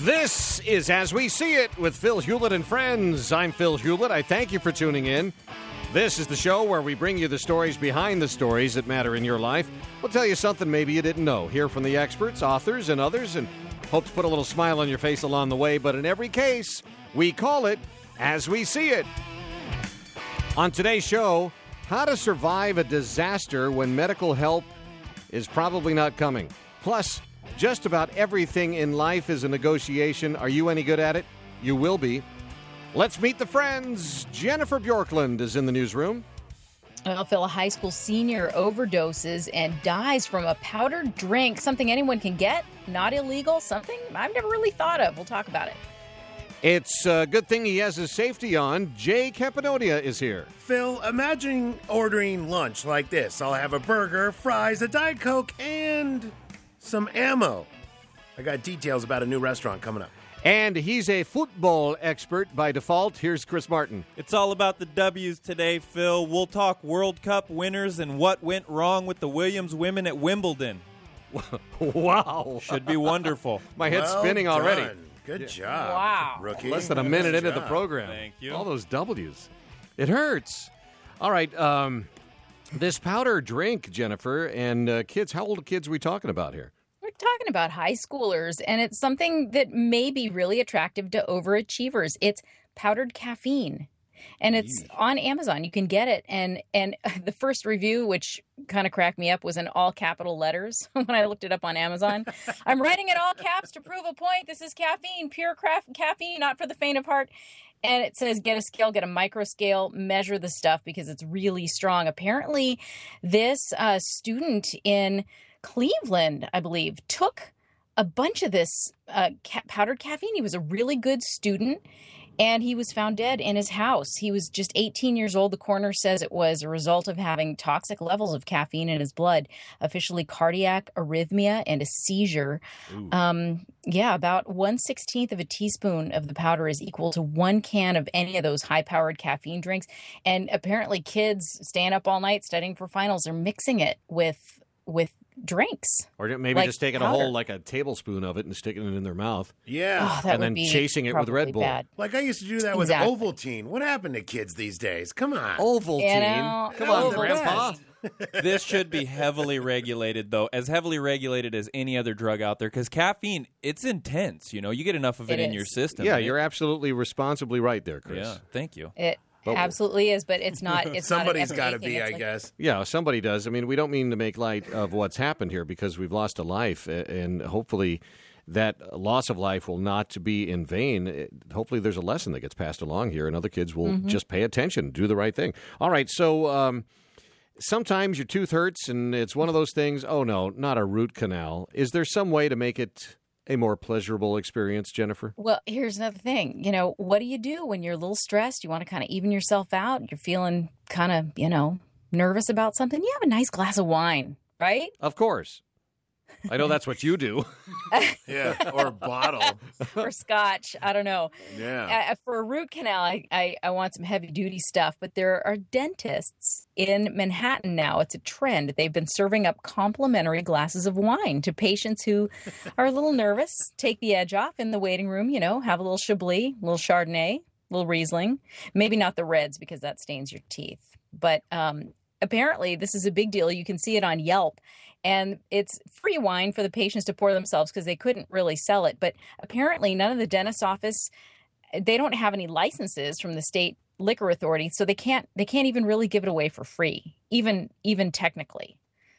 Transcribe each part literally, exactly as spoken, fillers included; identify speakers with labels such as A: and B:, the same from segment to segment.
A: This is As We See It with Phil Hewlett and friends. I'm Phil Hewlett. I thank you for tuning in. This is the show where we bring you the stories behind the stories that matter in your life. We'll tell you something maybe you didn't know. Hear from the experts, authors, and others, and hope to put a little smile on your face along the way. But in every case, we call it As We See It. On today's show, how to survive a disaster when medical help is probably not coming. Plus, just about everything in life is a negotiation. Are you any good at it? You will be. Let's meet the friends. Jennifer Bjorklund is in the newsroom.
B: Well, Phil, a high school senior overdoses and dies from a powdered drink, something anyone can get, not illegal, something I've never really thought of. We'll talk about it.
A: It's a good thing he has his safety on. Jay Capadonia is here.
C: Phil, imagine ordering lunch like this. I'll have a burger, fries, a Diet Coke, and some ammo. I got details about a new restaurant coming up.
A: And he's a football expert by default. Here's Chris Martin.
D: It's all about the W's today, Phil. We'll talk World Cup winners and what went wrong with the Williams women at Wimbledon.
A: Wow.
D: Should be wonderful.
A: My head's
C: Well
A: spinning already.
C: done. Good job.
B: Wow.
C: Rookie.
A: Less than a minute
C: Good
A: into the
C: job.
A: program.
D: Thank you.
A: All those W's. It hurts. All right. Um, this powder drink, Jennifer, and uh, kids, how old kids are we talking about here?
B: We're talking about high schoolers, and it's something that may be really attractive to overachievers. It's powdered caffeine, and it's on Amazon. You can get it, and and the first review, which kind of cracked me up, was in all capital letters when I looked it up on Amazon. I'm writing in all caps to prove a point. This is caffeine, pure craft caffeine, not for the faint of heart. And it says, get a scale, get a micro scale, measure the stuff because it's really strong. Apparently, this uh, student in Cleveland, I believe, took a bunch of this uh, ca- powdered caffeine. He was a really good student, and he was found dead in his house. He was just eighteen years old. The coroner says it was a result of having toxic levels of caffeine in his blood, officially cardiac arrhythmia and a seizure. Um, yeah, about one sixteenth of a teaspoon of the powder is equal to one can of any of those high-powered caffeine drinks. And apparently kids staying up all night studying for finals are mixing it with with drinks.
A: Or maybe
B: Like
A: just taking
B: powder.
A: a whole, like a tablespoon of it and sticking it in their mouth.
C: Yeah.
B: Oh, that
A: And
B: would
A: then
B: be
A: chasing it with
B: probably
A: Red Bull.
B: bad.
C: Like I used to do that with
B: Exactly.
C: Ovaltine. What happened to kids these days? Come on.
A: Ovaltine.
B: You know,
A: Come on,
C: Ovaltine.
A: Grandpa.
D: This should be heavily regulated, though, as heavily regulated as any other drug out there, because caffeine, it's intense. You know, you get enough of it,
B: It
D: in
B: is.
D: your system.
A: Yeah,
D: and it-
A: you're absolutely responsibly right there, Chris.
D: Yeah, thank you.
B: It
A: But-
B: absolutely is, but it's not. It's
C: Somebody's
B: got
C: got to be, I guess.
A: Yeah, somebody does. I mean, we don't mean to make light of what's happened here because we've lost a life, a- and hopefully that loss of life will not be in vain. It- hopefully there's a lesson that gets passed along here, and other kids will just pay attention, do the right thing. All right, so um, sometimes your tooth hurts, and it's one of those things, oh, no, not a root canal. Is there some way to make it a more pleasurable experience, Jennifer?
B: Well, here's another thing. You know, what do you do when you're a little stressed? You want to kind of even yourself out. You're feeling kind of, you know, nervous about something. You have a nice glass of wine, right?
A: Of course. I know that's what you do.
C: Yeah. Or bottle.
B: Or scotch. I don't know.
C: Yeah.
B: Uh, for a root canal, I, I, I want some heavy duty stuff, but there are dentists in Manhattan now. It's a trend. They've been serving up complimentary glasses of wine to patients who are a little nervous, take the edge off in the waiting room, you know, have a little Chablis, a little Chardonnay, a little Riesling. Maybe not the reds because that stains your teeth. But um, apparently this is a big deal. You can see it on Yelp. And it's free wine for the patients to pour themselves because they couldn't really sell it. But apparently none of the dentist's office, they don't have any licenses from the state liquor authority. So they can't they can't even really give it away for free, even even technically.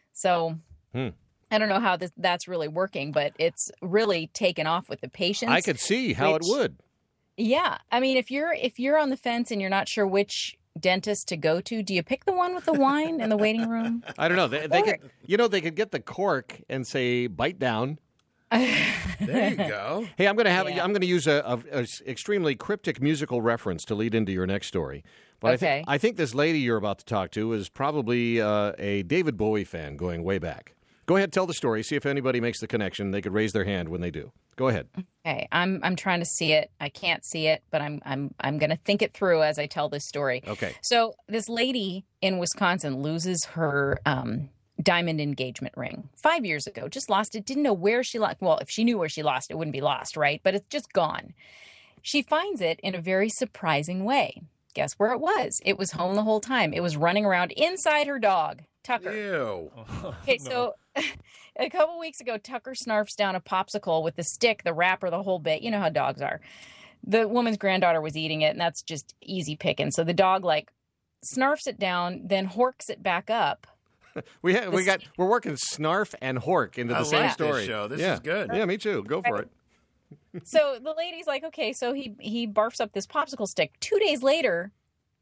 B: So
A: Hmm.
B: I don't know how this, that's really working, but it's really taken off with the patients.
A: I could see how
B: which-
A: it would.
B: Yeah. I mean, if you're if you're on the fence and you're not sure which dentist to go to, do you pick the one with the wine in the waiting room?
A: I don't know. They, they
B: Or-
A: could, you know, they could get the cork and say, bite down.
C: There you go.
A: Hey, I'm going to have.
B: Yeah.
A: I'm going to use a, a, a s- extremely cryptic musical reference to lead into your next story. But I,
B: Okay.
A: think I think this lady you're about to talk to is probably uh, a David Bowie fan going way back. Go ahead, tell the story. See if anybody makes the connection. They could raise their hand when they do. Go ahead.
B: Okay, I'm I'm trying to see it. I can't see it, but I'm I'm I'm going to think it through as I tell this story.
A: Okay.
B: So this lady in Wisconsin loses her um, diamond engagement ring five years ago. Just lost it. Didn't know where she lost. Well, if she knew where she lost, it wouldn't be lost, right? But it's just gone. She finds it in a very surprising way. Guess where it was? It was home the whole time. It was running around inside her dog, Tucker.
C: Ew.
B: Okay, so a couple weeks ago, Tucker snarfs down a popsicle with the stick, the wrapper, the whole bit. You know how dogs are. The woman's granddaughter was eating it, and that's just easy picking. So the dog, like, snarfs it down, then horks it back up.
A: we ha- we got we're working snarf and hork into the
C: I
A: same
C: like
A: story.
C: this show. This
A: yeah.
C: is good.
A: Yeah, me too. Go for it.
B: So the lady's like, okay, so he he barfs up this popsicle stick. Two days later,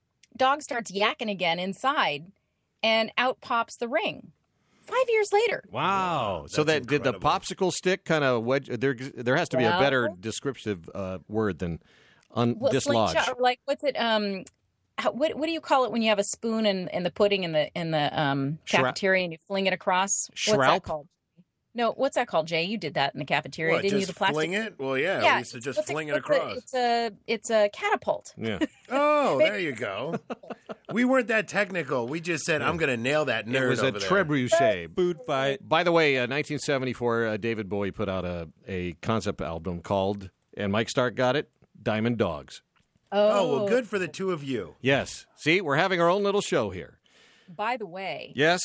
B: dog starts yakking again inside, and out pops the ring. Five years later.
A: Wow. So that
C: That's
A: did the
C: incredible.
A: popsicle stick kind of wedge? There, there has to be a
B: Well-
A: better descriptive uh, word than un-
B: Well,
A: dislodge.
B: slingshot, or like what's it? Um, how, what what do you call it when you have a spoon and, and the pudding in the in the um
A: Shra-
B: cafeteria and you fling it across? What's
A: Shroud?
B: that called? No, what's that called, Jay? You did that in the cafeteria,
C: What,
B: didn't
C: just
B: you? The plastic.
C: fling it? Well, yeah,
B: Yeah,
C: we used to just
B: what's
C: fling it
B: what's a-
C: across.
B: It's a it's a catapult.
A: Yeah.
C: Oh, there you go. We weren't that technical. We just said, I'm going to nail that nerd
A: It was a
C: over there.
A: trebuchet.
D: Food fight.
A: By the way, uh, nineteen seventy-four, uh, David Bowie put out a, a concept album called, and Mike Stark got it, Diamond Dogs.
C: Oh, well, good for the two of you.
A: Yes. See, we're having our own little show here.
B: By the way,
A: Yes.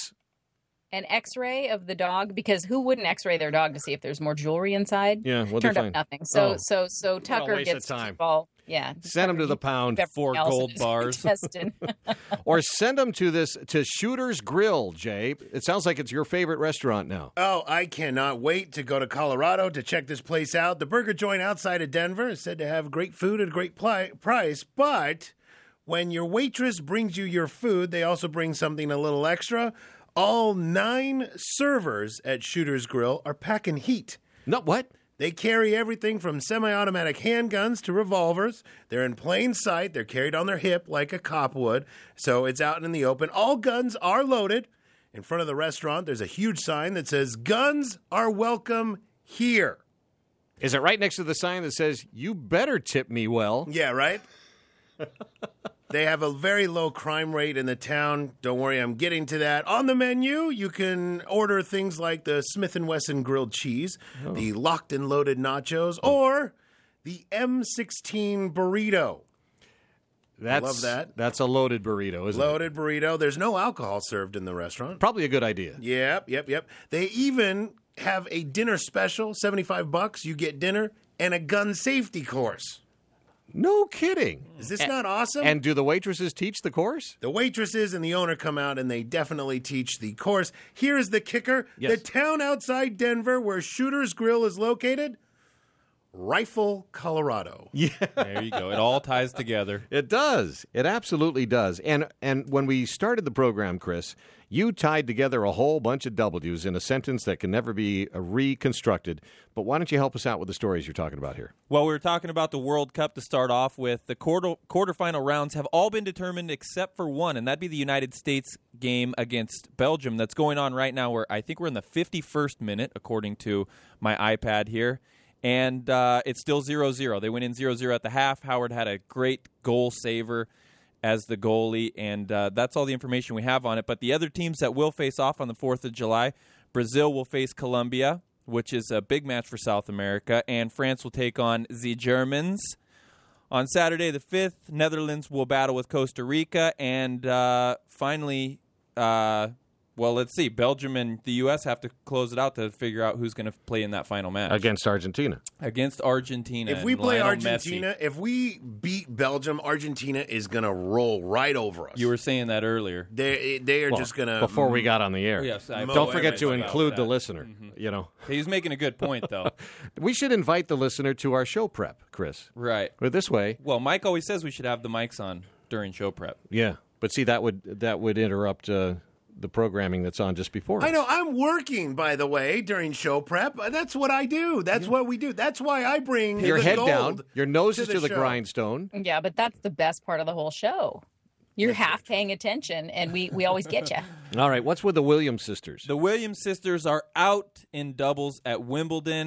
B: an X-ray of the dog, because who wouldn't X-ray their dog to see if there's more jewelry inside?
A: Yeah, what'd
B: Turned
A: they
B: up
A: find?
B: nothing. So
A: Oh.
B: so so Tucker
A: waste of
B: gets
A: time.
B: to keep all yeah.
A: Send them to the pound.
B: Everything
D: Four
B: else in
D: gold
B: his
D: bars.
B: intestine.
A: Or send them to this to Shooter's Grill, Jay. It sounds like it's your favorite restaurant now.
C: Oh, I cannot wait to go to Colorado to check this place out. The burger joint outside of Denver is said to have great food at a great pli- price, but when your waitress brings you your food, they also bring something a little extra. All nine servers at Shooter's Grill are packing heat.
A: No, what?
C: They carry everything from semi-automatic handguns to revolvers. They're in plain sight. They're carried on their hip like a cop would, so it's out in the open. All guns are loaded. In front of the restaurant, there's a huge sign that says, "Guns are welcome here."
A: Is it right next to the sign that says, "You better tip me well"?
C: Yeah, right? They have a very low crime rate in the town. Don't worry, I'm getting to that. On the menu, you can order things like the Smith and Wesson grilled cheese, the locked and loaded nachos, or the M sixteen burrito.
A: That's,
C: love that.
A: That's a loaded burrito, isn't it?
C: Loaded burrito. There's no alcohol served in the restaurant.
A: Probably a good idea.
C: Yep, yep, yep. They even have a dinner special, seventy-five bucks. You get dinner and a gun safety course.
A: No kidding.
C: Is this not awesome?
A: And do the waitresses teach the course?
C: The waitresses and the owner come out and they definitely teach the course. Here's the kicker.
A: Yes.
C: The town outside Denver where Shooter's Grill is located, Rifle, Colorado.
A: Yeah.
D: There you go. It all ties together.
A: It does. It absolutely does. And and when we started the program, Chris, you tied together a whole bunch of W's in a sentence that can never be uh, reconstructed. But why don't you help us out with the stories you're talking about here?
D: Well, we were talking about the World Cup to start off with. The quarter quarterfinal rounds have all been determined except for one, and that'd be the United States game against Belgium that's going on right now. Where I think we're in the fifty-first minute, according to my iPad here. And uh, it's still zero zero. They went in zero zero at the half. Howard had a great goal saver as the goalie, and uh, that's all the information we have on it. But the other teams that will face off on the fourth of July, Brazil will face Colombia, which is a big match for South America, and France will take on the Germans. On Saturday the fifth, Netherlands will battle with Costa Rica, and uh, finally, uh, well, let's see, Belgium and the U S have to close it out to figure out who's going to play in that final match.
A: Against Argentina.
D: Against Argentina.
C: If we
D: and
C: play
D: Lionel
C: Argentina,
D: Messi.
C: if we beat Belgium, Argentina is going to roll right over us.
D: You were saying that earlier.
C: They, they are
A: Well,
C: just going to...
A: before we got on the air.
D: Yes, I
C: Mo
A: Don't forget to
C: everything
A: include the
D: about that.
A: listener. You know,
D: He's making a good point, though.
A: we should invite the listener to our show prep, Chris.
D: Right.
A: But this way,
D: Well, Mike always says we should have the mics on during show prep.
A: yeah. But see, that would that would interrupt uh, the programming that's on just before.
C: I
A: us.
C: know. I'm working, by the way, during show prep. That's what I do. That's what we do. That's why I bring
A: Your
C: the
A: head
C: gold
A: down, your nose is
C: to
A: to
C: the
A: the
C: show.
A: grindstone.
B: Yeah, but that's the best part of the whole show. You're half paying attention, and we, we always get you.
A: All right, what's with the Williams sisters?
D: The Williams sisters are out in doubles at Wimbledon.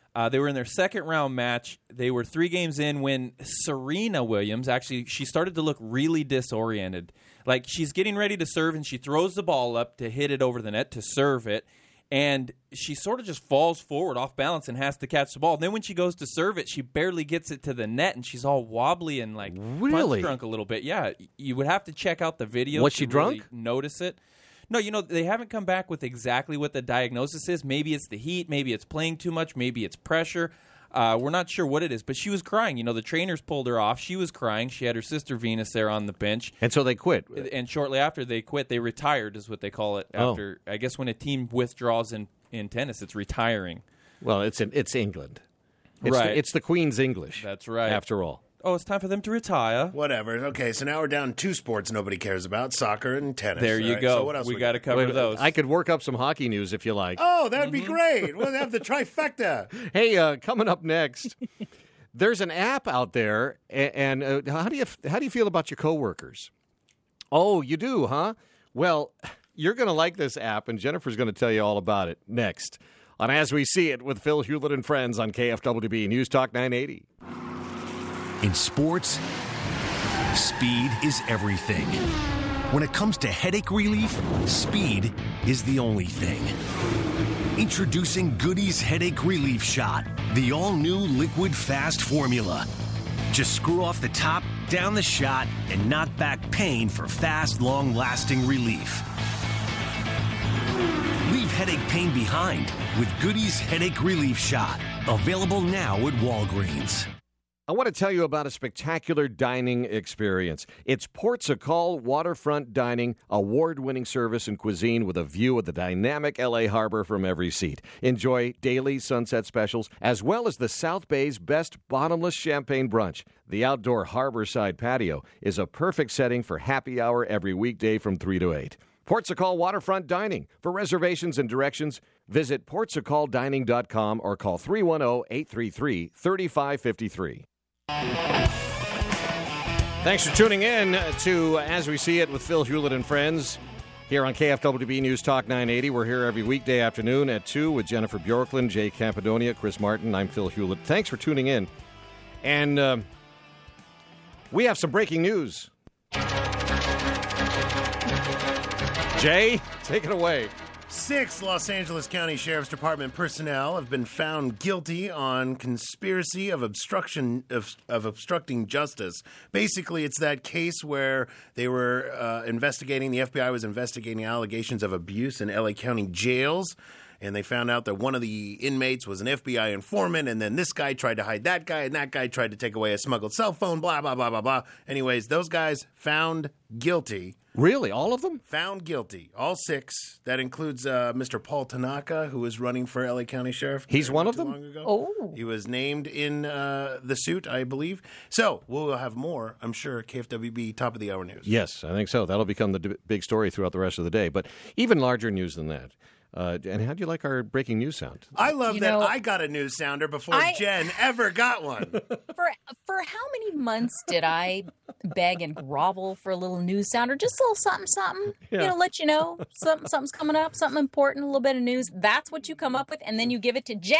D: Uh, they were in their second round match. They were three games in when Serena Williams, actually, she started to look really disoriented. Like, she's getting ready to serve, and she throws the ball up to hit it over the net to serve it. And she sort of just falls forward off balance and has to catch the ball. And then when she goes to serve it, she barely gets it to the net, and she's all wobbly and, like,
A: Really?
D: punch drunk a little bit. Yeah, you would have to check out the video
A: Was
D: to
A: she
D: really
A: drunk?
D: notice it. No, you know, they haven't come back with exactly what the diagnosis is. Maybe it's the heat. Maybe it's playing too much. Maybe it's pressure. Uh, we're not sure what it is, but she was crying. You know, the trainers pulled her off. She was crying. She had her sister Venus there on the bench.
A: And so they quit.
D: And shortly after they quit, they retired is what they call it.
A: Oh.
D: After I guess when a team withdraws in, in tennis, it's retiring.
A: Well, it's in, it's England. It's
D: Right.
A: The, it's the Queen's English.
D: That's right.
A: After all.
D: Oh, it's time for them to retire.
C: Whatever. Okay, so now we're down two sports nobody cares about: soccer and tennis.
D: There you
C: All right,
D: go.
C: So what else
D: we
C: we
D: got to cover
A: Wait,
D: those.
A: I could work up some hockey news if you like.
C: Oh, that'd
D: Mm-hmm.
C: be great. We'll have the trifecta.
A: Hey, uh, coming up next, there's an app out there, a- and uh, how do you how do you feel about your coworkers? Oh, you do, huh? Well, you're going to like this app, and Jennifer's going to tell you all about it next on As We See It with Phil Hewlett and Friends on K F W B News Talk nine eighty.
E: In sports, speed is everything. When it comes to headache relief, speed is the only thing. Introducing Goody's Headache Relief Shot, the all-new liquid fast formula. Just screw off the top, down the shot, and knock back pain for fast, long-lasting relief. Leave headache pain behind with Goody's Headache Relief Shot. Available now at Walgreens.
A: I want to tell you about a spectacular dining experience. It's Portugal Waterfront Dining, award-winning service and cuisine with a view of the dynamic L A harbor from every seat. Enjoy daily sunset specials, as well as the South Bay's best bottomless champagne brunch. The outdoor harborside patio is a perfect setting for happy hour every weekday from three to eight. Portugal Waterfront Dining. For reservations and directions, visit portugal dining dot com or call three one zero, eight three three, three five five three. Thanks for tuning in to As We See It with Phil Hewlett and Friends here on K F W B News Talk nine eighty. We're here every weekday afternoon at two with Jennifer Bjorklund, Jay Campadonia, Chris Martin. I'm Phil Hewlett. Thanks for tuning in. And um, we have some breaking news. Jay, take it away.
C: Six Los Angeles County Sheriff's Department personnel have been found guilty on conspiracy of obstruction of, of obstructing justice. Basically, it's that case where they were uh, investigating, the F B I was investigating allegations of abuse in L A County jails. And they found out that one of the inmates was an F B I informant, and then this guy tried to hide that guy, and that guy tried to take away a smuggled cell phone, blah, blah, blah, blah, blah. Anyways, those guys found guilty.
A: Really? All of them?
C: Found guilty. All six. That includes uh, Mister Paul Tanaka, who was running for L A County Sheriff.
A: He's
C: not
A: one of
C: too
A: them?
C: long ago.
B: Oh.
C: He was named in uh, the suit, I believe. So we'll have more, I'm sure, K F W B top of the hour news.
A: Yes, I think so. That'll become the d- big story throughout the rest of the day. But even larger news than that. Uh, and how do you like our breaking news sound?
C: I love
B: You
C: that
B: know,
C: I got a news sounder before
B: I-
C: Jen ever got one.
B: For for how many months did I beg and grovel for a little news sounder? Just a little something, something.
A: Yeah.
B: You know, let you know something, something's coming up, something important, a little bit of news. That's what you come up with, and then you give it to Jay.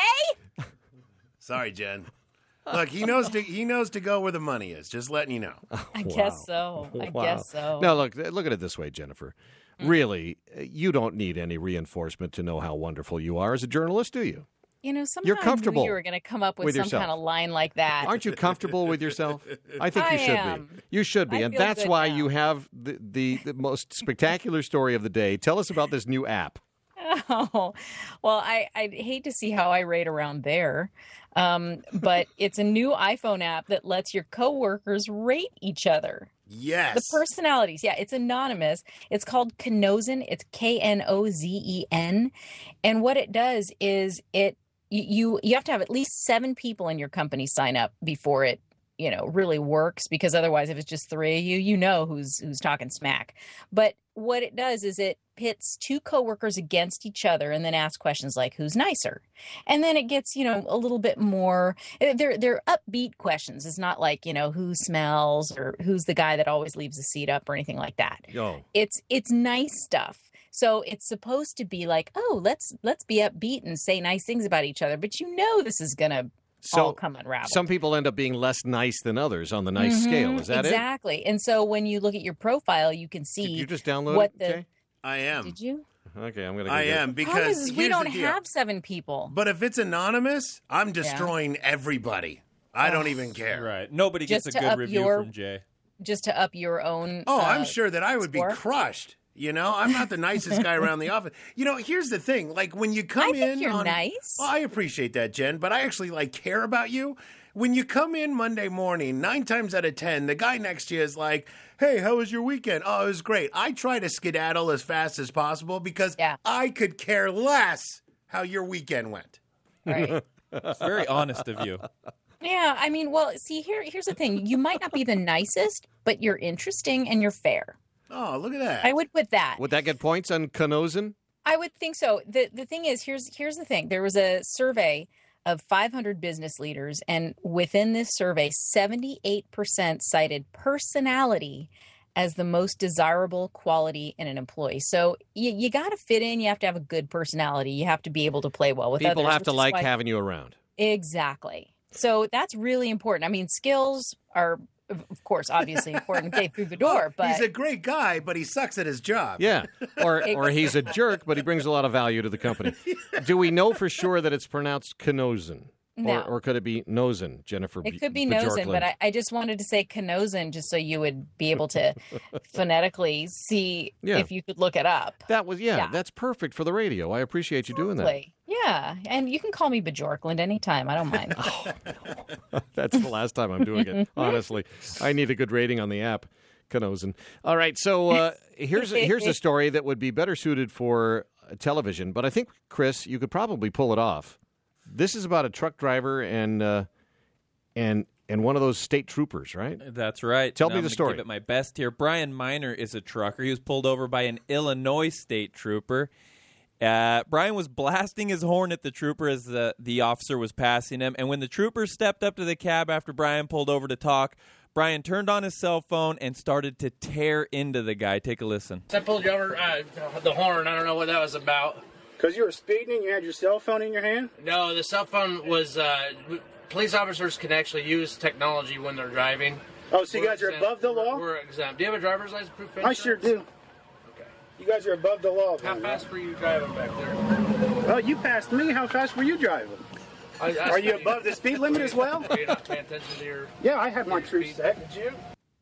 C: Sorry, Jen. Look, he knows to he knows to go where the money is. Just letting you know.
B: I guess so. I
A: Wow.
B: guess so.
A: Now, look, look at it this way, Jennifer. Really, you don't need any reinforcement to know how wonderful you are as a journalist, do you?
B: You know, somehow
A: You're comfortable
B: I knew you were going to come up with,
A: with
B: some
A: yourself.
B: kind of line like that.
A: Aren't you comfortable with yourself? I think you
B: I
A: should
B: am.
A: be. You should be.
B: I
A: and
B: feel
A: that's
B: good
A: why
B: now.
A: you have the, the, the most spectacular story of the day. Tell us about this new app.
B: Oh, well, I, I hate to see how I rate around there. Um, but it's a new iPhone app that lets your coworkers rate each other.
C: Yes.
B: The personalities. Yeah, it's anonymous. It's called Knozen. It's K N O Z E N. And what it does is it you, you you have to have at least seven people in your company sign up before it, you know, really works, because otherwise if it's just three of you, you know who's who's talking smack. But what it does is it pits two coworkers against each other and then asks questions like, who's nicer? And then it gets, you know, a little bit more, they're, they're upbeat questions. It's not like, you know, who smells or who's the guy that always leaves the seat up or anything like that.
A: Oh.
B: It's, it's nice stuff. So it's supposed to be like, oh, let's let's be upbeat and say nice things about each other. But you know this is going to
A: So
B: all come unraveled.
A: some people end up being less nice than others on the nice
B: Mhm,
A: scale. Is that
B: exactly. And so when you look at your profile, you can
A: it?
B: see
A: Did you just download
B: what
A: it?
B: the.
A: Okay.
C: I am.
B: Did you?
A: Okay, I'm going to
C: I am
B: How
C: because
B: is, we
C: here's
B: don't
C: the deal.
B: have seven people.
C: But if it's anonymous, I'm destroying everybody. I don't even care.
D: Right. Nobody gets
B: Just
D: a
B: to
D: good
B: up
D: review
B: your-
D: from Jay.
B: Just to up your own.
C: Oh,
B: uh,
C: I'm sure that I would
B: score?
C: be crushed. You know, I'm not the nicest guy around the office. You know, here's the thing: like when you come
B: I think
C: in,
B: you're
C: on,
B: nice.
C: Well, I appreciate that, Jen, but I actually like care about you. When you come in Monday morning, nine times out of ten, the guy next to you is like, "Hey, how was your weekend?" "Oh, it was great." I try to skedaddle as fast as possible because
B: Yeah.
C: I could care less how your weekend went.
B: Right.
D: It's very honest of you.
B: Yeah, I mean, well, see, here, here's the thing. You might not be the nicest, but you're interesting and you're fair.
C: Oh, look at that!
B: I would put that.
A: Would that get points on Canozen?
B: I would think so. The the thing is, here's here's the thing. There was a survey of five hundred business leaders, and within this survey, seventy-eight percent cited personality as the most desirable quality in an employee. So you, you got to fit in. You have to have a good personality. You have to be able to play well with
A: People
B: others.
A: have to
B: which is
A: like
B: why-
A: having you around.
B: Exactly. So that's really important. I mean, skills are, of of course, obviously important to get through the door, but
C: He's a great guy, but he sucks at his job.
A: Yeah, or or he's a jerk, but he brings a lot of value to the company. Do we know for sure that it's pronounced Canozen?
B: No.
A: Or, or could it be Nosen, Jennifer?
B: it could be
A: B-
B: Nosen,
A: Bjorklund?
B: but I, I just wanted to say Canozen just so you would be able to phonetically see
A: Yeah.
B: if you could look it up.
A: That was yeah,
B: Yeah.
A: That's perfect for the radio. I appreciate you doing that.
B: Exactly. Yeah, and you can call me Bjorklund anytime. I don't mind.
A: That's the last time I'm doing it. Honestly, I need a good rating on the app, Canozen. All right, so uh, here's a, here's a story that would be better suited for television, but I think Chris, you could probably pull it off. This is about a truck driver and uh, and and one of those state troopers, right?
D: That's right.
A: Tell
D: Now
A: me
D: I'm
A: the
D: gonna
A: story.
D: Give it my best here. Brian Miner is a trucker. He was pulled over by an Illinois state trooper. Uh, Brian was blasting his horn at the trooper as the, the officer was passing him. And when the trooper stepped up to the cab after Brian pulled over to talk, Brian turned on his cell phone and started to tear into the guy. Take a listen.
F: I pulled you over uh, the horn. I don't know what that was about.
G: Because you were speeding and you had your cell phone in your hand?
F: No, the cell phone was. Uh, police officers can actually use technology when they're driving.
G: Oh, so you
F: We're
G: guys are
F: exempt.
G: above the law?
F: We're, we're exempt. Do you have a driver's license proof?
G: I sure do.
F: Okay.
G: You guys are above the law.
F: How
G: then,
F: fast were you driving back there?
G: right? Well, you passed me. How fast were you driving?
F: I, I
G: Are you
F: studied-
G: above the speed limit as well?
F: Are you not paying attention to your?
G: Yeah, I had my cruise
F: speed?
G: set.
F: Did you?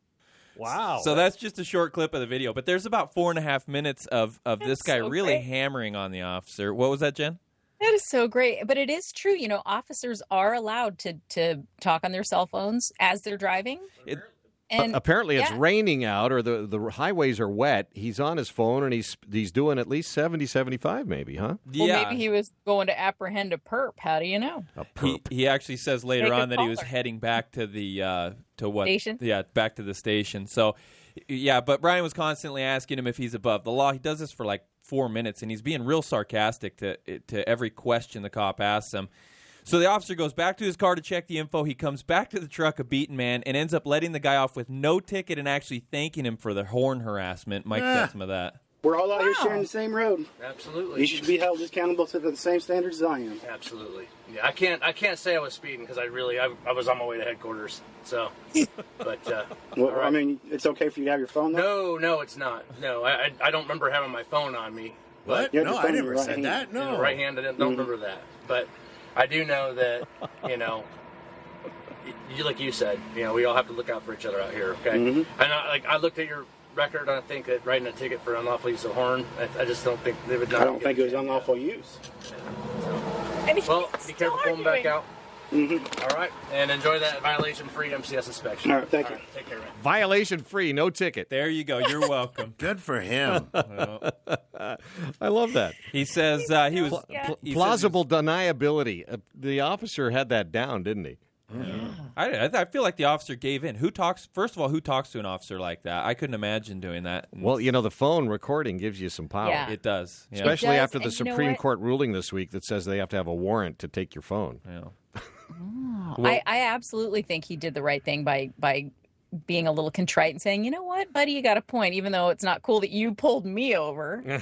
A: Wow.
D: So that's just a short clip of the video. But there's about four and a half minutes of, of this
B: That's
D: guy
B: so
D: really
B: great.
D: hammering on the officer. What was that, Jen?
B: That is so great. But it is true, you know, officers are allowed to to talk on their cell phones as they're driving.
D: It,
B: And
A: Apparently, it's
B: yeah.
A: raining out, or the, the highways are wet. He's on his phone, and he's he's doing at least seventy, seventy-five, maybe, huh?
B: Well,
D: yeah.
B: maybe he was going to apprehend a perp. How do you know?
A: A
D: He,
A: perp.
D: he actually says later
B: Make a
D: on that he was
B: caller.
D: heading back to the uh, to what
B: Station?
D: Yeah, back to the station. So, yeah, but Brian was constantly asking him if he's above the law. He does this for like four minutes, and he's being real sarcastic to to every question the cop asks him. So the officer goes back to his car to check the info. He comes back to the truck, a beaten man, and ends up letting the guy off with no ticket and actually thanking him for the horn harassment. Mike
C: Ah.
D: got some of that.
G: We're all out here
B: Wow.
G: sharing the same road.
F: Absolutely.
G: You should be held accountable to the same standards as I am.
F: Absolutely. Yeah, I can't. I can't say I was speeding because I really. I, I was on my way to headquarters. So, but uh,
G: Well,
F: all right.
G: I mean, it's okay for you to have your phone, though?
F: no, no, it's not. No, I, I, I don't remember having my phone on me.
C: What?
G: You had
C: No,
G: your
C: I
G: phone in
C: never
G: your right
C: said
G: hand.
C: that.
F: In
C: No.
F: the right hand, I didn't, don't remember that. But I do know that, you know, you, like you said, you know, we all have to look out for each other out here, okay?
G: Mhm.
F: And I, like, I looked at your record, and I think that writing a ticket for unlawful use of horn, I, I just don't think they would not.
G: I don't
F: give
G: think
F: a
G: it was
F: shit.
G: unlawful use.
B: And
F: Well,
B: he's
F: be
B: still
F: careful pulling back
B: arguing.
F: out.
G: Mm-hmm.
F: All right, and enjoy that violation-free M C S inspection.
G: All right, thank you.
F: Take care, man.
A: Violation free, no ticket.
D: There you go. You're welcome.
C: Good for him.
D: Well,
A: I love that.
D: he says uh, he was
B: Yeah.
A: Pl-
D: he says
A: plausible deniability. Uh, the officer had that down, didn't he?
D: I, I I feel like the officer gave in. Who talks? First of all, who talks to an officer like that? I couldn't imagine doing that.
A: Well, you know, the phone recording gives you some power.
B: Yeah.
D: it does. Yeah.
A: Especially
B: does,
A: after the
B: and you know
A: Supreme
B: what?
A: Court ruling this week that says they have to have a warrant to take your phone.
D: Yeah.
B: I, I absolutely think he did the right thing by by being a little contrite and saying, you know what, buddy, you got a point, even though it's not cool that you pulled me over.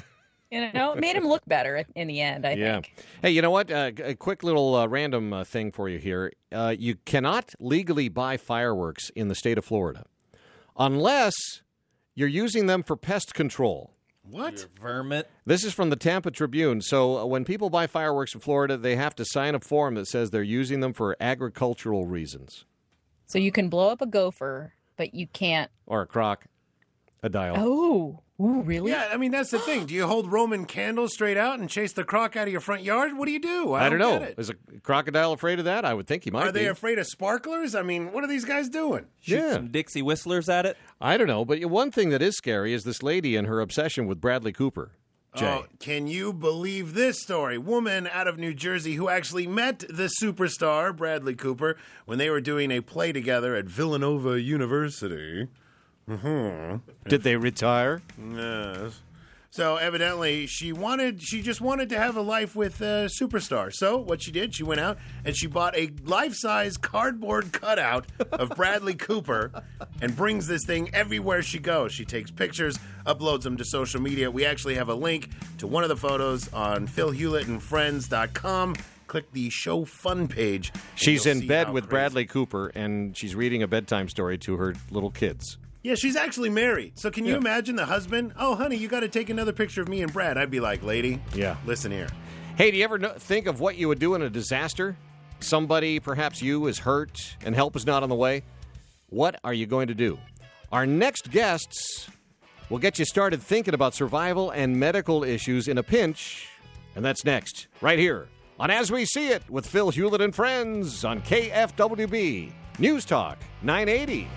B: You know, it made him look better in the end, I
A: yeah.
B: think.
A: Hey, you know what? Uh, a quick little uh, random uh, thing for you here. Uh, you cannot legally buy fireworks in the state of Florida unless you're using them for pest control.
C: What?
D: Vermin.
A: This is from the Tampa Tribune. So uh, when people buy fireworks in Florida, they have to sign a form that says they're using them for agricultural reasons.
B: So you can blow up a gopher, but you can't.
A: Or a croc, a dial.
B: Oh, ooh, really?
C: Yeah, I mean, that's the thing. Do you hold Roman candles straight out and chase the croc out of your front yard? What do you do? I,
A: I don't,
C: don't
A: know.
C: get it.
A: Is a crocodile afraid of that? I would think he might
C: Are they
A: be.
C: afraid of sparklers? I mean, what are these guys doing?
D: Shoot
A: Yeah.
D: some Dixie whistlers at it.
A: I don't know. But one thing that is scary is this lady and her obsession with Bradley Cooper. Jay.
C: Oh, can you believe this story? Woman out of New Jersey who actually met the superstar, Bradley Cooper, when they were doing a play together at Villanova University. Mm-hmm.
A: Did they retire?
C: Yes. So evidently she wanted, she just wanted to have a life with a superstar. So what she did, she went out and she bought a life-size cardboard cutout of Bradley Cooper and brings this thing everywhere she goes. She takes pictures, uploads them to social media. We actually have a link to one of the photos on phil hewlett and friends dot com. Click the show fun page. and
A: She's
C: you'll
A: in
C: see
A: bed
C: how
A: with
C: crazy.
A: Bradley Cooper, and she's reading a bedtime story to her little kids.
C: Yeah, she's actually married. So can you
A: Yeah.
C: imagine the husband? Oh, honey, you got to take another picture of me and Brad. I'd be like, lady,
A: Yeah.
C: listen here.
A: Hey, do you ever know, think of what you would do in a disaster? Somebody, perhaps you, is hurt and help is not on the way. What are you going to do? Our next guests will get you started thinking about survival and medical issues in a pinch. And that's next, right here on As We See It with Phil Hewlett and Friends on K F W B News Talk nine eighty.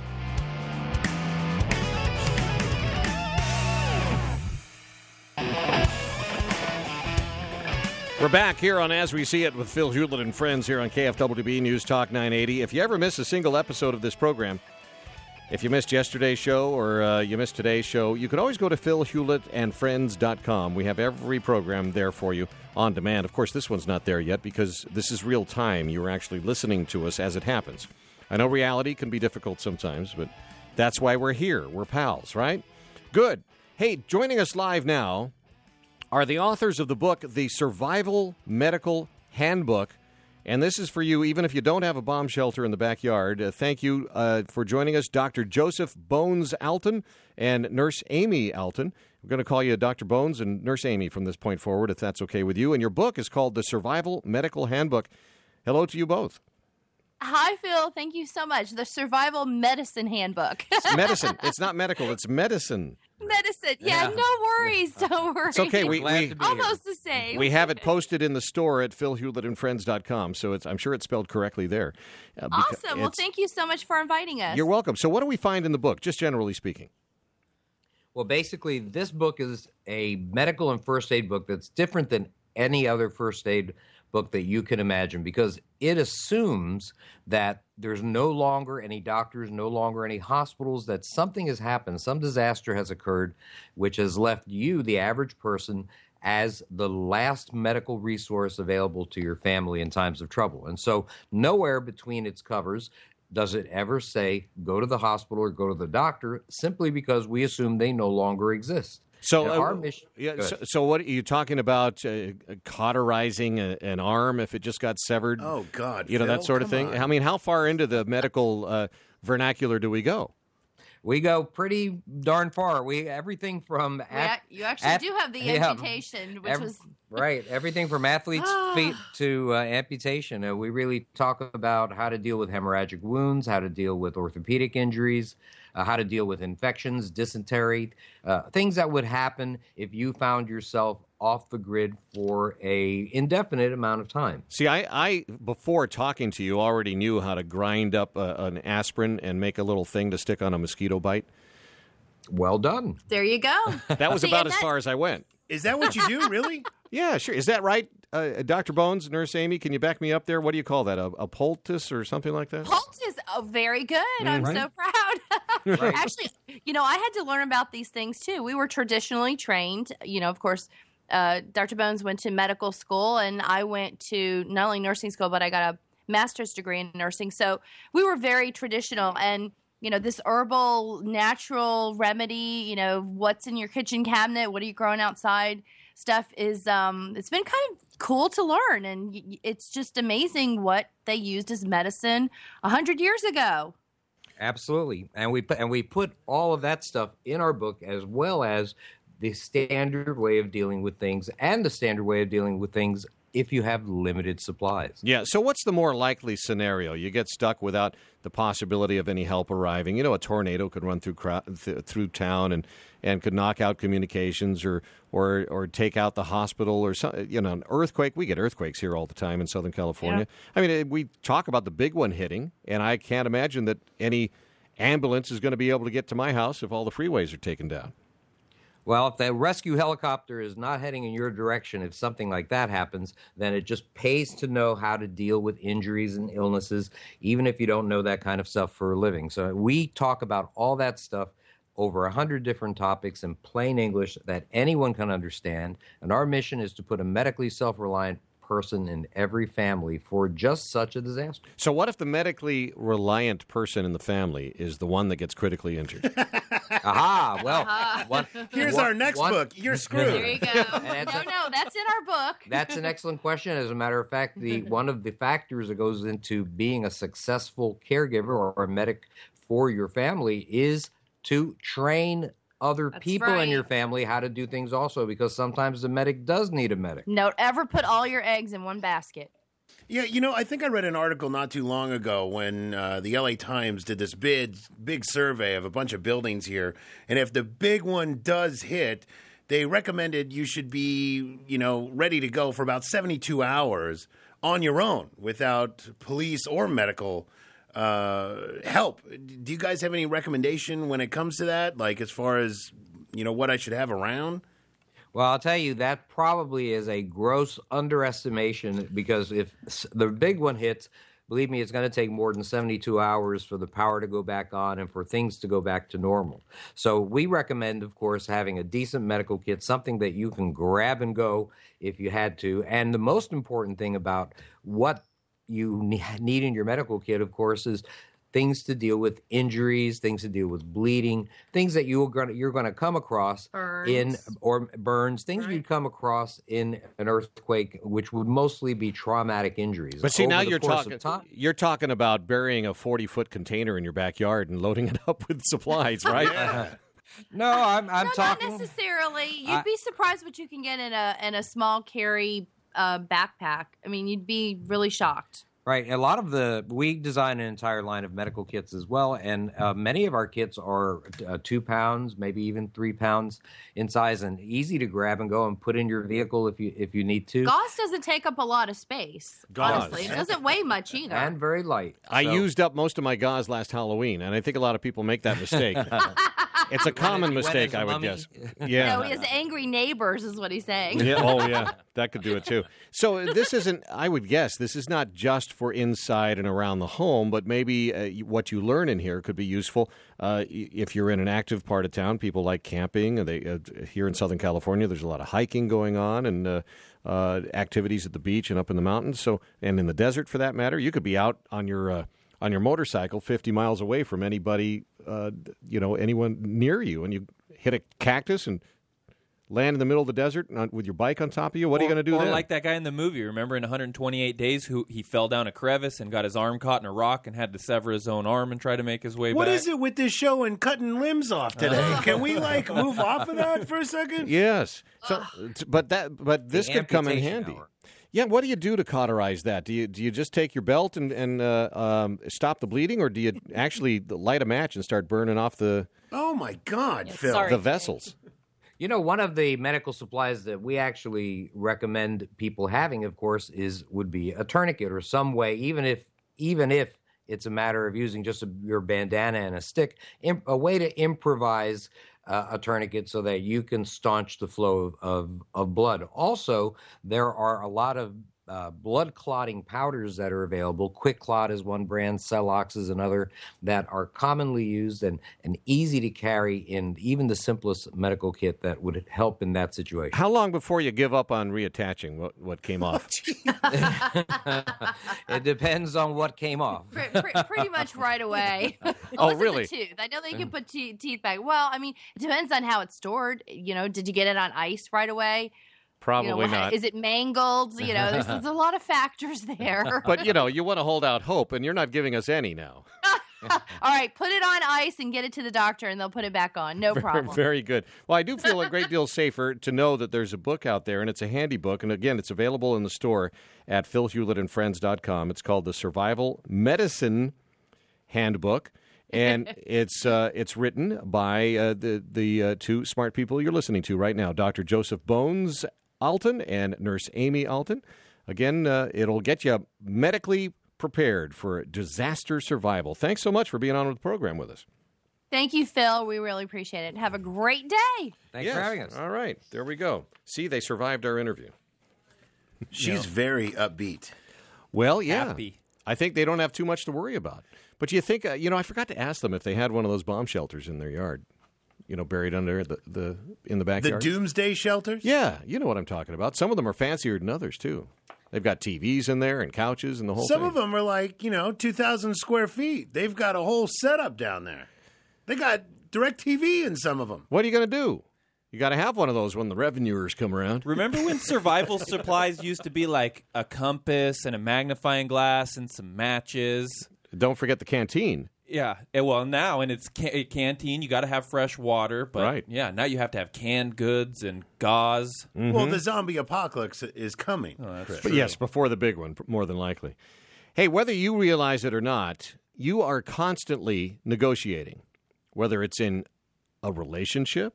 A: We're back here on As We See It with Phil Hewlett and Friends here on K F W B News Talk nine eighty. If you ever miss a single episode of this program, if you missed yesterday's show or uh, you missed today's show, you can always go to phil hewlett and friends dot com. We have every program there for you on demand. Of course, this one's not there yet because this is real time. You are actually listening to us as it happens. I know reality can be difficult sometimes, but that's why we're here. We're pals, right? Good. Hey, joining us live now are the authors of the book, The Survival Medical Handbook. And this is for you, even if you don't have a bomb shelter in the backyard. Uh, thank you uh, for joining us, Doctor Joseph Bones Alton and Nurse Amy Alton. We're going to call you Doctor Bones and Nurse Amy from this point forward, if that's okay with you. And your book is called The Survival Medical Handbook. Hello to you both.
H: Hi, Phil. Thank you so much. The Survival Medicine Handbook.
A: It's medicine. It's not medical. It's medicine.
H: Medicine. Yeah,
D: Yeah.
H: no worries. Don't worry.
A: It's okay. We,
D: Glad
A: we,
D: to be here.
H: Almost the same.
A: we have it posted in the store at phil hewlett and friends dot com, so it's, I'm sure it's spelled correctly there. Uh, beca-
H: Awesome. Well,
A: it's-
H: thank you so much for inviting us.
A: You're welcome. So what do we find in the book, just generally speaking?
I: Well, basically, this book is a medical and first aid book that's different than any other first aid book that you can imagine because it assumes that there's no longer any doctors, no longer any hospitals, that something has happened, some disaster has occurred, which has left you, the average person, as the last medical resource available to your family in times of trouble. And so nowhere between its covers does it ever say go to the hospital or go to the doctor, simply because we assume they no longer exist.
A: So,
I: And
A: uh,
I: our mission,
A: yeah,
I: Go
A: so,
I: ahead.
A: so what are you talking about? Uh, cauterizing a, an arm if it just got severed?
C: Oh, God,
A: you know, that
C: Phil,
A: sort of
C: come
A: thing.
C: on.
A: I mean, how far into the medical uh, vernacular do we go?
I: We go pretty darn far. We everything from
H: We
I: at,
H: ac- you actually
I: at-
H: do have the
I: yeah,
H: amputation, which
I: ev-
H: was
I: right. Everything from athletes' feet to uh, amputation. Uh, we really talk about how to deal with hemorrhagic wounds, how to deal with orthopedic injuries, uh, how to deal with infections, dysentery, uh, things that would happen if you found yourself off the grid for a indefinite amount of time.
A: See, I, I before talking to you, already knew how to grind up a, an aspirin and make a little thing to stick on a mosquito bite.
I: Well done.
H: there you go.
A: That was
H: See,
A: about
H: and
A: as
H: that-
A: far as I went.
C: Is that what you do, really?
A: Yeah, sure. Is that right, uh, Doctor Bones, Nurse Amy? Can you back me up there? What do you call that? A, a poultice or something like that?
H: Holt is oh, very good. I'm
A: Mm-hmm.
H: so proud. Actually, you know, I had to learn about these things too. We were traditionally trained. You know, of course, uh, Doctor Bones went to medical school, and I went to not only nursing school, but I got a master's degree in nursing. So we were very traditional. And, you know, this herbal, natural remedy, you know, what's in your kitchen cabinet? What are you growing outside? stuff is um, it's been kind of cool to learn, and y- it's just amazing what they used as medicine a hundred years ago.
I: Absolutely, and we put, and we put all of that stuff in our book, as well as the standard way of dealing with things and the standard way of dealing with things if you have limited supplies.
A: Yeah, so what's the more likely scenario? You get stuck without the possibility of any help arriving. You know, a tornado could run through crowd, th- through town and, and could knock out communications or, or or take out the hospital or some, you know, an earthquake. We get earthquakes here all the time in Southern California. Yeah. I mean, we talk about the big one hitting, and I can't imagine that any ambulance is going to be able to get to my house if all the freeways are taken down.
I: Well, if the rescue helicopter is not heading in your direction, if something like that happens, then it just pays to know how to deal with injuries and illnesses, even if you don't know that kind of stuff for a living. So we talk about all that stuff over a hundred different topics in plain English that anyone can understand. And our mission is to put a medically self-reliant person in every family for just such a disaster.
A: So what if the medically reliant person in the family is the one that gets critically injured?
I: Aha, well.
H: Uh-huh.
I: One,
C: Here's
I: one,
C: our next
I: one,
C: book. You're screwed.
H: There you go. no, no, that's in our book.
I: That's an excellent question. As a matter of fact, the one of the factors that goes into being a successful caregiver or a medic for your family is to train other
H: That's
I: people
H: right.
I: in your family how to do things also, because sometimes the medic does need a medic.
H: Don't ever put all your eggs in one basket.
C: Yeah, you know, I think I read an article not too long ago when uh, the L A Times did this big, big survey of a bunch of buildings here. And if the big one does hit, they recommended you should be, you know, ready to go for about seventy-two hours on your own without police or medical uh, help. Do you guys have any recommendation when it comes to that? Like as far as, you know, what I should have around?
I: Well, I'll tell you, that probably is a gross underestimation, because if the big one hits, believe me, it's going to take more than seventy-two hours for the power to go back on and for things to go back to normal. So we recommend, of course, having a decent medical kit, something that you can grab and go if you had to. And the most important thing about what you need in your medical kit, of course, is things to deal with injuries, things to deal with bleeding, things that you're going to, you're going to come across
H: Burns.
I: in or burns, things
H: Right.
I: you'd come across in an earthquake, which would mostly be traumatic injuries.
A: But see,
I: Over
A: now
I: the
A: you're
I: course of
A: talking
I: time-
A: you're talking about burying a forty-foot container in your backyard and loading it up with supplies, right?
I: No, I'm I'm
H: no,
I: talking.
H: not necessarily. You'd
I: I-
H: be surprised what you can get in a in a small carry uh, backpack. I mean, you'd be really shocked.
I: Right. A lot of the, we design an entire line of medical kits as well, and uh, many of our kits are uh, two pounds, maybe even three pounds in size, and easy to grab and go and put in your vehicle if you if you need to.
H: Gauze doesn't take up a lot of space.
A: Gauze.
H: Honestly, it doesn't weigh much either.
I: And very light.
A: I
I: So-
A: used up most of my gauze last Halloween, and I think a lot of people make that mistake. It's a common
I: When is
A: mistake,
I: a
A: I would
I: mummy?
A: guess. Yeah.
H: No, he has angry neighbors, is what he's saying.
A: Yeah. Oh, yeah. That could do it, too. So this isn't, I would guess, this is not just for inside and around the home, but maybe uh, what you learn in here could be useful uh, if you're in an active part of town. People like camping. They uh, here in Southern California, there's a lot of hiking going on and uh, uh, activities at the beach and up in the mountains. So, and in the desert, for that matter. You could be out on your uh, on your motorcycle fifty miles away from anybody, uh, you know, anyone near you, and you hit a cactus and land in the middle of the desert with your bike on top of you. What
D: or,
A: are you going to do
D: or
A: then?
D: like that guy in the movie, remember, in one hundred twenty-eight days, who he fell down a crevice and got his arm caught in a rock and had to sever his own arm and try to make his way
C: What
D: back.
C: is it with this show and cutting limbs off today? Can we like move off of that for a second?
A: Yes. So, t- but that, but this
I: The
A: could come in
I: amputation
A: handy.
I: hour.
A: Yeah. What do you do to cauterize that? Do you do you just take your belt and and uh, um, stop the bleeding, or do you actually light a match and start burning off the
C: Oh my God,
B: Yeah,
C: Phil!
B: sorry.
A: the vessels?
I: You know, one of the medical supplies that we actually recommend people having, of course, is would be a tourniquet or some way, even if even if it's a matter of using just a, your bandana and a stick, im- a way to improvise uh, a tourniquet so that you can staunch the flow of, of, of blood. Also, there are a lot of uh, blood clotting powders that are available. Quick Clot is one brand, Celox is another, that are commonly used and, and easy to carry in even the simplest medical kit that would help in that situation.
A: How long before you give up on reattaching what what came off?
I: It depends on what came off.
H: Pre- pre- pretty much right away.
A: Oh,
H: Unless it's
A: really?
H: a tooth. I know they can put te- teeth back. Well, I mean, it depends on how it's stored. You know, did you get it on ice right away?
A: Probably
H: you know,
A: not.
H: Is it mangled? You know, there's, there's a lot of factors there.
A: But, you know, you want to hold out hope, and you're not giving us any now.
H: All right, put it on ice and get it to the doctor, and they'll put it back on. No problem.
A: Very good. Well, I do feel a great deal safer to know that there's a book out there, and it's a handy book. And, again, it's available in the store at phil hewlett and friends dot com. It's called the Survival Medicine Handbook. And it's uh, it's written by uh, the, the uh, two smart people you're listening to right now, Doctor Joseph Bones Alton and Nurse Amy Alton. Again, uh, it'll get you medically prepared for disaster survival. Thanks so much for being on with the program with us.
H: Thank you, Phil. We really appreciate it. Have a great day.
I: Thanks
A: Yes.
I: for having us.
A: All right. There we go. See, they survived our interview.
C: She's very upbeat.
A: Well, yeah.
D: Happy.
A: I think they don't have too much to worry about. But you think, uh, you know, I forgot to ask them if they had one of those bomb shelters in their yard, you know, buried under the, the in the
C: The
A: backyard.
C: doomsday shelters?
A: Yeah, you know what I'm talking about. Some of them are fancier than others, too. They've got T Vs in there and couches and the whole
C: Some
A: thing.
C: of them are like, you know, two thousand square feet. They've got a whole setup down there. They got direct T V in some of them.
A: What are you going to do? You got to have one of those when the revenuers come around.
D: Remember when survival supplies used to be like a compass and a magnifying glass and some matches?
A: Don't forget the canteen.
D: Yeah. Eh, Well, now in its ca- canteen, you got to have fresh water. But
A: Right.
D: yeah, now you have to have canned goods and gauze.
C: Well, the zombie apocalypse is coming.
D: Oh, that's
A: But yes, before the big one, more than likely. Hey, whether you realize it or not, you are constantly negotiating, whether it's in a relationship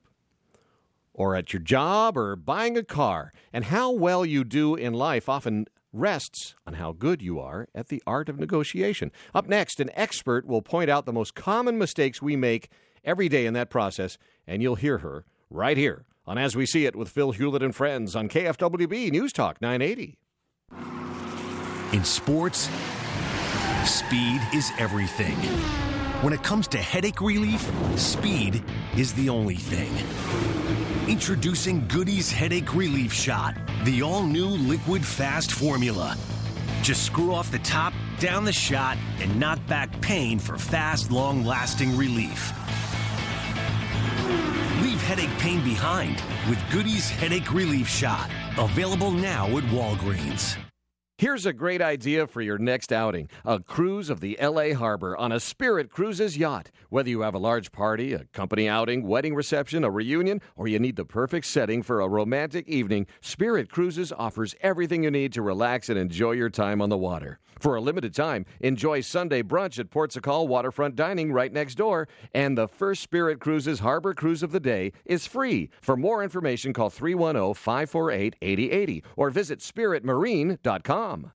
A: or at your job or buying a car. And how well you do in life often rests on how good you are at the art of negotiation. Up next, an expert will point out the most common mistakes we make every day in that process, and you'll hear her right here on As We See It with Phil Hewlett and Friends on K F W B News Talk nine eighty.
E: In sports, speed is everything. When it comes to headache relief, speed is the only thing. Introducing Goody's Headache Relief Shot, the all-new liquid fast formula. Just screw off the top, down the shot, and knock back pain for fast, long-lasting relief. Leave headache pain behind with Goody's Headache Relief Shot. Available now at Walgreens.
A: Here's a great idea for your next outing. A cruise of the L A Harbor on a Spirit Cruises yacht. Whether you have a large party, a company outing, wedding reception, a reunion, or you need the perfect setting for a romantic evening, Spirit Cruises offers everything you need to relax and enjoy your time on the water. For a limited time, enjoy Sunday brunch at Port Sacal Waterfront Dining right next door. And the first Spirit Cruises Harbor Cruise of the day is free. For more information, call three one zero, five four eight, eight zero eight zero or visit spirit marine dot com.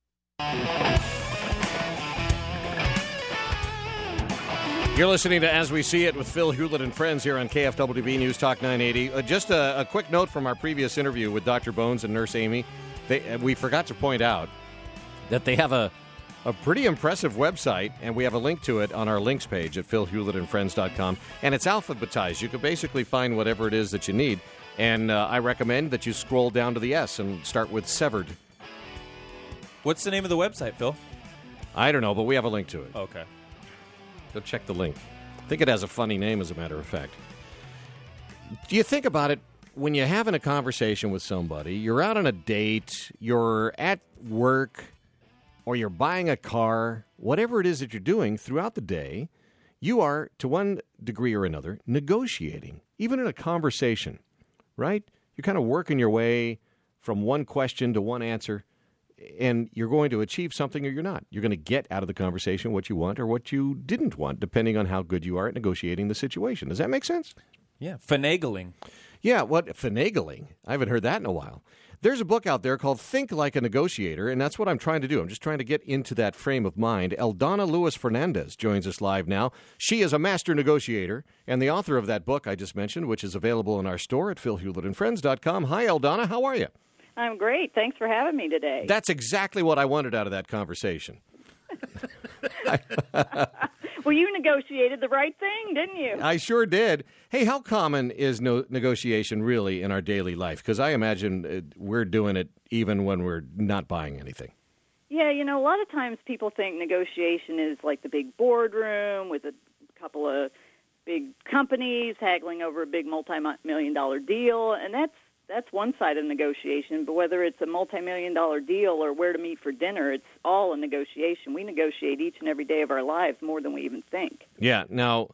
A: You're listening to As We See It with Phil Hewlett and Friends here on K F W B News Talk nine eighty. Uh, just a, a quick note from our previous interview with Doctor Bones and Nurse Amy. They, uh, we forgot to point out that they have a, a pretty impressive website, and we have a link to it on our links page at phil hewlett and friends dot com, and it's alphabetized. You can basically find whatever it is that you need, and uh, I recommend that you scroll down to the S and start with Severed.
D: What's the name of the website, Phil?
A: I don't know, but we have a link to it.
D: Okay.
A: Go check the link. I think it has a funny name, as a matter of fact. Do you think about it? When you're having a conversation with somebody, you're out on a date, you're at work, or you're buying a car, whatever it is that you're doing throughout the day, you are, to one degree or another, negotiating, even in a conversation, right? You're kind of working your way from one question to one answer, and you're going to achieve something or you're not. You're going to get out of the conversation what you want or what you didn't want, depending on how good you are at negotiating the situation. Does that make sense?
D: Yeah, finagling.
A: Yeah, what finagling? I haven't heard that in a while. There's a book out there called Think Like a Negotiator, and that's what I'm trying to do. I'm just trying to get into that frame of mind. Eldana Lewis Fernandez joins us live now. She is a master negotiator and the author of that book I just mentioned, which is available in our store at phil hewlett and friends dot com. Hi, Eldana. How are you?
J: I'm great. Thanks for having me today.
A: That's exactly what I wanted out of that conversation.
J: Well, you negotiated the right thing, didn't you?
A: I sure did. Hey, how common is no negotiation really in our daily life? Because I imagine uh, we're doing it even when we're not buying anything.
J: Yeah, you know, a lot of times people think negotiation is like the big boardroom with a couple of big companies haggling over a big multi-million dollar deal, and that's that's one side of negotiation. But whether it's a multi-million dollar deal or where to meet for dinner, it's all a negotiation. We negotiate each and every day of our lives more than we even think.
A: Yeah. Now,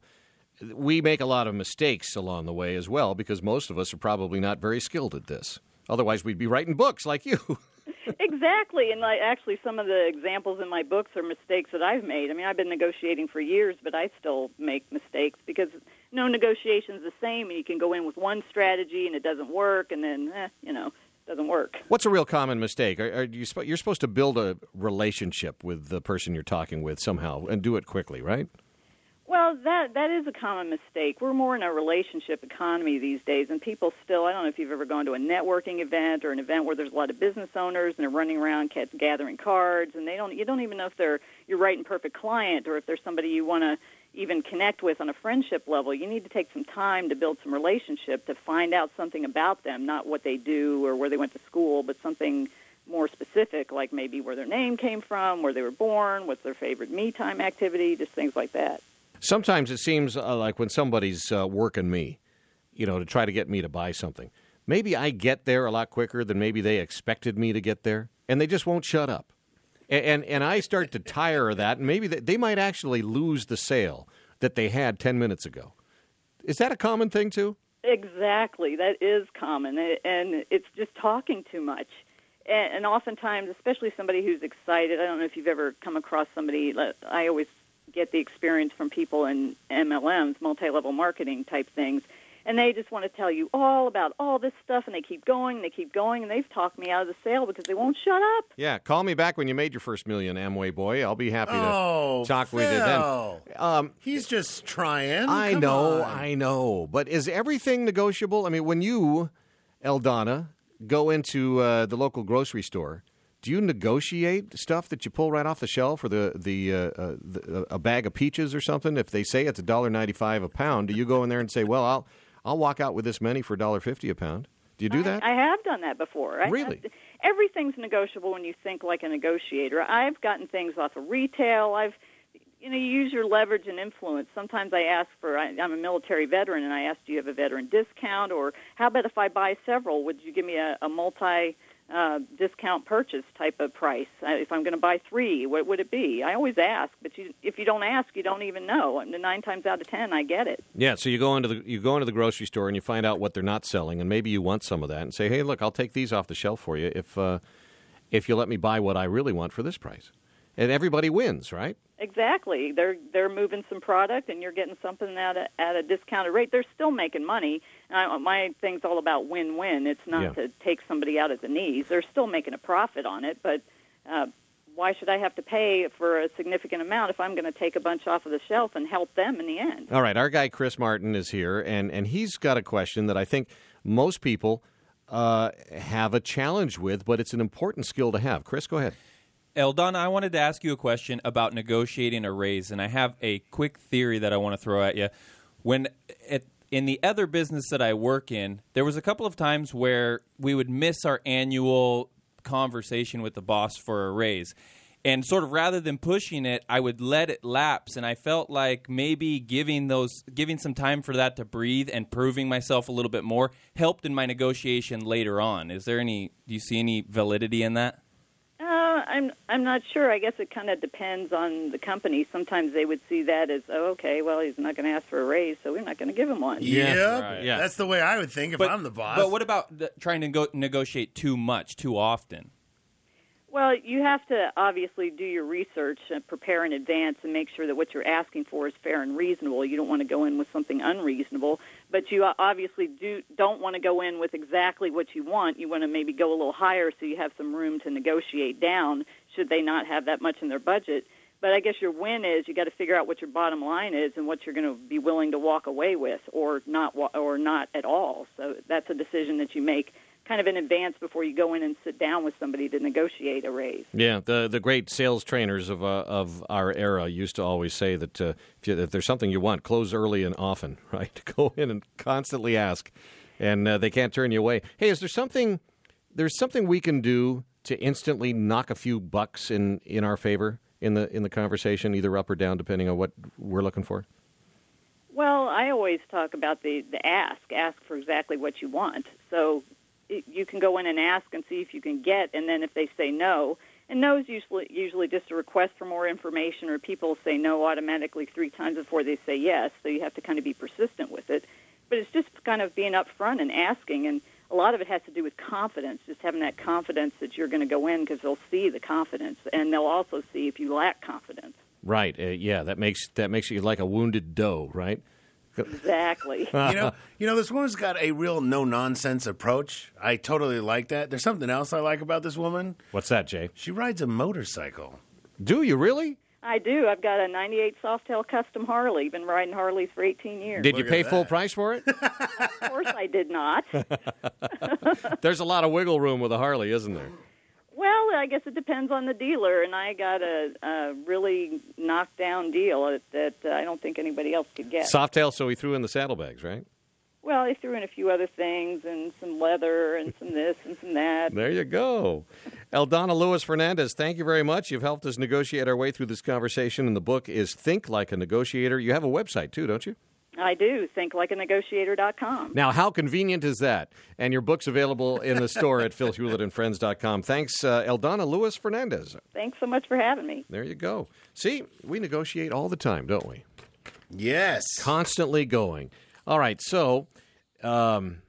A: we make a lot of mistakes along the way as well because most of us are probably not very skilled at this. Otherwise, we'd be writing books like you.
J: Exactly, and like, actually some of the examples in my books are mistakes that I've made. I mean, I've been negotiating for years, but I still make mistakes because no negotiation's the same, and you can go in with one strategy and it doesn't work, and then, eh, you know, it doesn't work.
A: What's a real common mistake? Are, are you, you're supposed to build a relationship with the person you're talking with somehow and do it quickly, right?
J: Well, that that is a common mistake. We're more in a relationship economy these days, and people still, I don't know if you've ever gone to a networking event or an event where there's a lot of business owners and they're running around gathering cards, and they don't you don't even know if they're your right and perfect client or if there's somebody you want to even connect with on a friendship level. You need to take some time to build some relationship to find out something about them, not what they do or where they went to school, but something more specific, like maybe where their name came from, where they were born, what's their favorite me time activity, just things like that.
A: Sometimes it seems uh, like when somebody's uh, working me, you know, to try to get me to buy something, maybe I get there a lot quicker than maybe they expected me to get there, and they just won't shut up. And and, and I start to tire of that, and maybe they, they might actually lose the sale that they had ten minutes ago. Is that a common thing, too?
J: Exactly. That is common, and it's just talking too much. And oftentimes, especially somebody who's excited, I don't know if you've ever come across somebody, I always get the experience from people in M L Ms, multi-level marketing type things, and they just want to tell you all about all this stuff, and they keep going, and they keep going, and they've talked me out of the sale because they won't shut up.
A: Yeah, call me back when you made your first million, Amway boy. I'll be happy to
C: oh,
A: talk
C: Phil.
A: with you then. Um,
C: He's just trying.
A: I
C: Come
A: know,
C: on.
A: I know. But is everything negotiable? I mean, when you, Eldana, go into uh, the local grocery store, do you negotiate stuff that you pull right off the shelf, or the the, uh, uh, the a bag of peaches or something? If they say it's a dollar ninety-five a pound, do you go in there and say, "Well, I'll I'll walk out with this many for a dollar fifty a pound"? Do you do
J: I,
A: that?
J: I have done that before. I
A: Really?
J: have, everything's negotiable when you think like a negotiator. I've gotten things off of retail. I've you know, you use your leverage and influence. Sometimes I ask for, I, I'm a military veteran, and I ask, do you have a veteran discount? Or how about if I buy several, would you give me a, a multi Uh, discount purchase type of price? Uh, if I'm going to buy three, what would it be? I always ask, but you, if you don't ask, you don't even know. And nine times out of ten, I get it.
A: Yeah, so you go into the you go into the grocery store and you find out what they're not selling, and maybe you want some of that, and say, hey, look, I'll take these off the shelf for you if uh, if you let me buy what I really want for this price. And everybody wins, right?
J: Exactly. They're they're moving some product, and you're getting something at a, at a discounted rate. They're still making money. And I, my thing's all about win-win. It's not
A: Yeah.
J: to take somebody out at the knees. They're still making a profit on it, but uh, why should I have to pay for a significant amount if I'm going to take a bunch off of the shelf and help them in the end?
A: All right, our guy Chris Martin is here, and, and he's got a question that I think most people uh, have a challenge with, but it's an important skill to have. Chris, go ahead.
D: Eldana, I wanted to ask you a question about negotiating a raise, and I have a quick theory that I want to throw at you. When at, in the other business that I work in, there was a couple of times where we would miss our annual conversation with the boss for a raise. And sort of rather than pushing it, I would let it lapse, and I felt like maybe giving those giving some time for that to breathe and proving myself a little bit more helped in my negotiation later on. Is there any do you see any validity in that?
J: Uh, I'm I'm not sure. I guess it kind of depends on the company. Sometimes they would see that as, oh, okay, well, he's not going to ask for a raise, so we're not going to give him one.
C: Yeah,
D: Right.
A: Yeah.
C: That's the way I would think if
D: But-
C: I'm the boss.
D: But what about the, trying to go, negotiate too much, too often?
J: Well, you have to obviously do your research and prepare in advance and make sure that what you're asking for is fair and reasonable. You don't want to go in with something unreasonable, but you obviously do, don't want to go in with exactly what you want. You want to maybe go a little higher so you have some room to negotiate down should they not have that much in their budget. But I guess your win is you got to figure out what your bottom line is and what you're going to be willing to walk away with or not or not at all. So that's a decision that you make kind of in advance before you go in and sit down with somebody to negotiate a raise.
A: Yeah, the the great sales trainers of uh, of our era used to always say that uh, if, you, if there's something you want, close early and often, right? Go in and constantly ask, and uh, they can't turn you away. Hey, is there something there's something we can do to instantly knock a few bucks in, in our favor in the in the conversation, either up or down, depending on what we're looking for? Well,
J: I always talk about the, the ask. Ask for exactly what you want. So it, you can go in and ask and see if you can get, and then if they say no, and no is usually usually just a request for more information, or people say no automatically three times before they say yes, so you have to kind of be persistent with it. But it's just kind of being upfront and asking, and a lot of it has to do with confidence, just having that confidence that you're going to go in, because they'll see the confidence, and they'll also see if you lack confidence.
A: Right. Uh, yeah, that makes that makes you like a wounded doe, right?
J: Exactly.
C: you know, you know, this woman's got a real no-nonsense approach. I totally like that. There's something else I like about this woman.
A: What's that, Jay?
C: She rides a motorcycle.
A: Do you really?
J: I do. I've got a ninety-eight Softail Custom Harley. Been riding Harleys for eighteen years.
A: Did you pay full price for it?
J: Of course I did not.
A: There's a lot of wiggle room with a Harley, isn't there?
J: Well, I guess it depends on the dealer, and I got a, a really knockdown deal that, that uh, I don't think anybody else could get.
A: Softail, so he threw in the saddlebags, right?
J: Well, he threw in a few other things, and some leather, and some this, and some that.
A: There you go. Eldana Lewis Fernandez, thank you very much. You've helped us negotiate our way through this conversation, and the book is Think Like a Negotiator. You have a website, too, don't you?
J: I do, think like a negotiator dot com.
A: Now, how convenient is that? And your book's available in the store at phil hewlett and friends dot com. Thanks, uh, Eldana Lewis Fernandez.
J: Thanks so much for having me.
A: There you go. See, we negotiate all the time, don't we?
C: Yes.
A: Constantly going. All right, so um,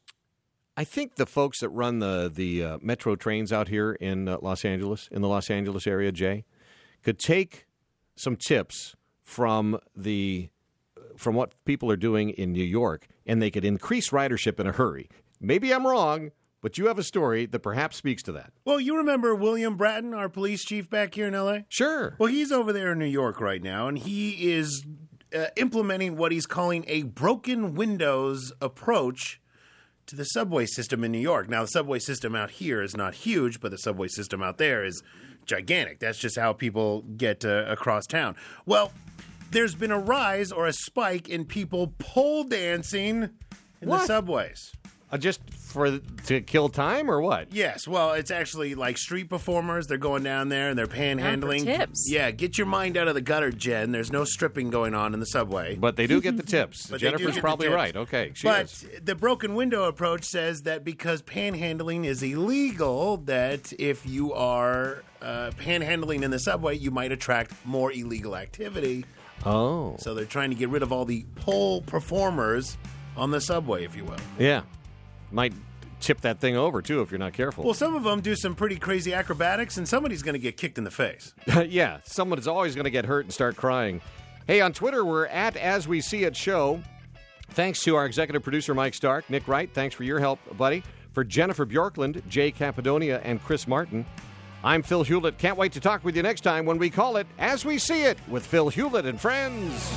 A: I think the folks that run the, the uh, metro trains out here in uh, Los Angeles, in the Los Angeles area, Jay, could take some tips from the from what people are doing in New York, and they could increase ridership in a hurry. Maybe I'm wrong, but you have a story that perhaps speaks to that.
C: Well, you remember William Bratton, our police chief back here in L A?
A: Sure.
C: Well, he's over there in New York right now, and he is uh, implementing what he's calling a broken windows approach to the subway system in New York. Now, the subway system out here is not huge, but the subway system out there is gigantic. That's just how people get uh, across town. Well, there's been a rise or a spike in people pole dancing in
A: What?
C: the subways.
A: Uh, just for to kill time or what?
C: Yes, well, it's actually like street performers. They're going down there and they're panhandling.
B: Down for tips.
C: Yeah, get your mind out of the gutter, Jen. There's no stripping going on in the subway.
A: But they do get the tips.
C: But they do
A: Jennifer's
C: get the
A: probably
C: tips.
A: right. Okay, she
C: but
A: is.
C: the broken window approach says that because panhandling is illegal, that if you are uh, panhandling in the subway, you might attract more illegal activity.
A: Oh.
C: So they're trying to get rid of all the pole performers on the subway, if you will.
A: Yeah. Might tip that thing over, too, if you're not careful.
C: Well, some of them do some pretty crazy acrobatics, and somebody's going to get kicked in the face.
A: Yeah, someone is always going to get hurt and start crying. Hey, on Twitter, we're at As We See It Show. Thanks to our executive producer, Mike Stark. Nick Wright, thanks for your help, buddy. For Jennifer Bjorklund, Jay Capadonia, and Chris Martin, I'm Phil Hewlett. Can't wait to talk with you next time when we call it As We See It with Phil Hewlett and Friends.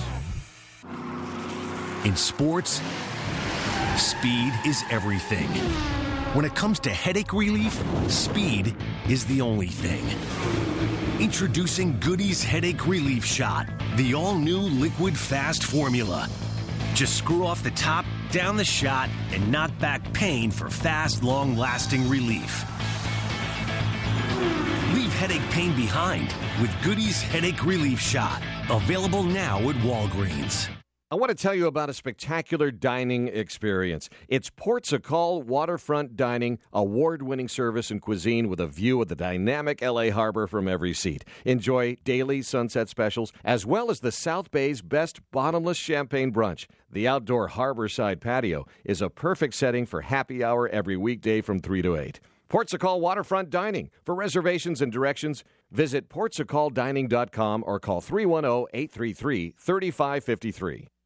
E: In sports, speed is everything. When it comes to headache relief, speed is the only thing. Introducing Goody's Headache Relief Shot, the all-new liquid fast formula. Just screw off the top, down the shot, and knock back pain for fast, long-lasting relief. Leave headache pain behind with Goody's Headache Relief Shot. Available now at Walgreens.
A: I want to tell you about a spectacular dining experience. It's Portugal Waterfront Dining, award-winning service and cuisine with a view of the dynamic L A harbor from every seat. Enjoy daily sunset specials, as well as the South Bay's best bottomless champagne brunch. The outdoor harborside patio is a perfect setting for happy hour every weekday from three to eight. Portugal Waterfront Dining. For reservations and directions, visit portugal dining dot com or call three one zero, eight three three, three five five three.